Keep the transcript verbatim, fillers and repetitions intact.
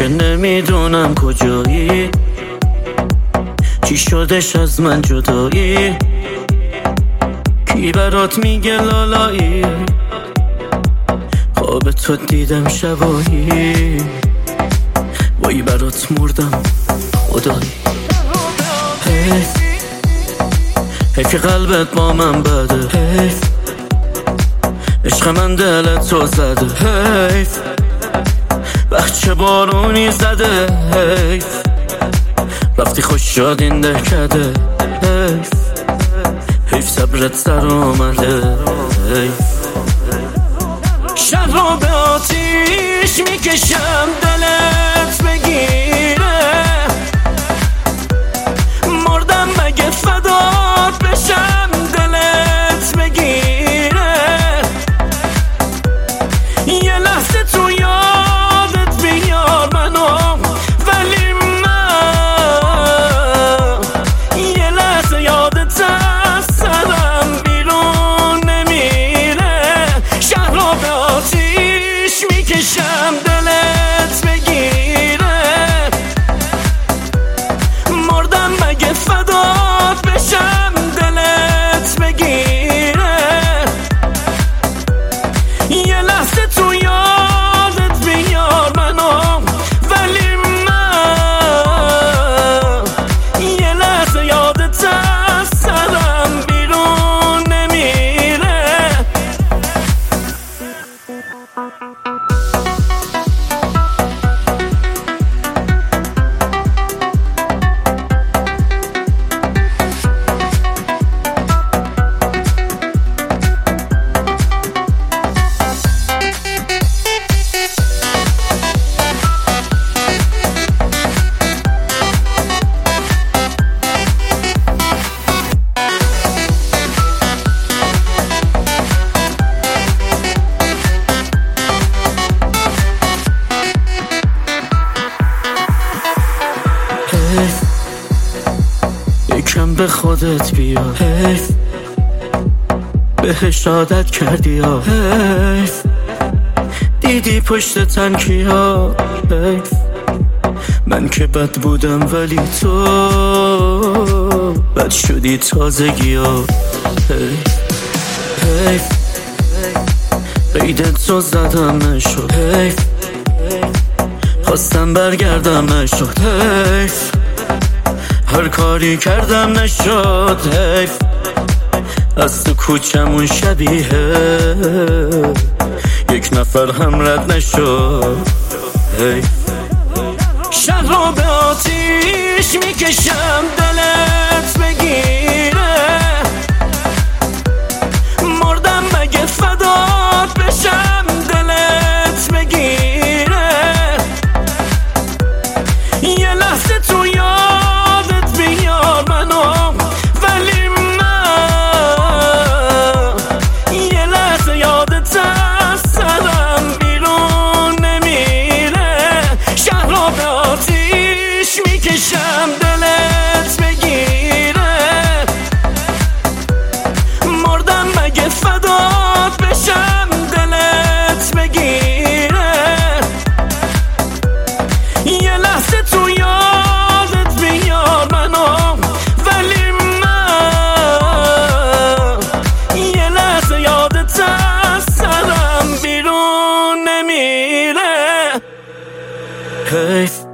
که نمیدونم کجایی، چی شدش از من جدایی، کی برات میگه لالایی، خواب تو دیدم شبایی، وای برات مردم خدایی. حیف حیف که قلبت با من بده، حیف عشق من دلت تو زده، حیف بچه بارونی زده، حیف رفتی خوش شد این دهکده، حیف حیف صبرت سر آمده، حیف شب رو به آتیش میکشم دلت بگیره، مردم مگه فدات بشم دلت بگیره، یه لحظه تو یادت بیار منو، ولی من یه لحظه یادت از سرم بیرون نمیره. شهر رو به آتیش میکشم دلت بگیره، مردم مگه فدات بشم دلت بگیره، یه لحظه تو یادت بیار منو، ولی من یه لحظه یادت از سرم بیرون نمیره. حیف یکم به خودت بیا، حیف بهش عادت کردی یا، حیف دیدی پشت تنکیا، حیف من که بد بودم ولی تو بد شدی تازگی ها، حیف حیف قیدت تو زدم نشد، حیف خواستم برگردم نشد، حیف هر کاری کردم نشد، حیف از تو کوچمون شبیه یک نفر هم رد نشد، حیف شهر رو به آتیش میکشم دلت بگیره، مردم مگه فدات بشم دلت بگیره، یه لحظه تو یادت بیار منو، ولی من یه لحظه یادت از سرم بیرون نمیره. شهر رو به آتیش میکشم دلت بگیره، مردم مگه فدات بشم دلت بگیره، یه لحظه تو یادت بیار منو، ولی من یه لحظه یادت از سرم بیرون نمیره. حیف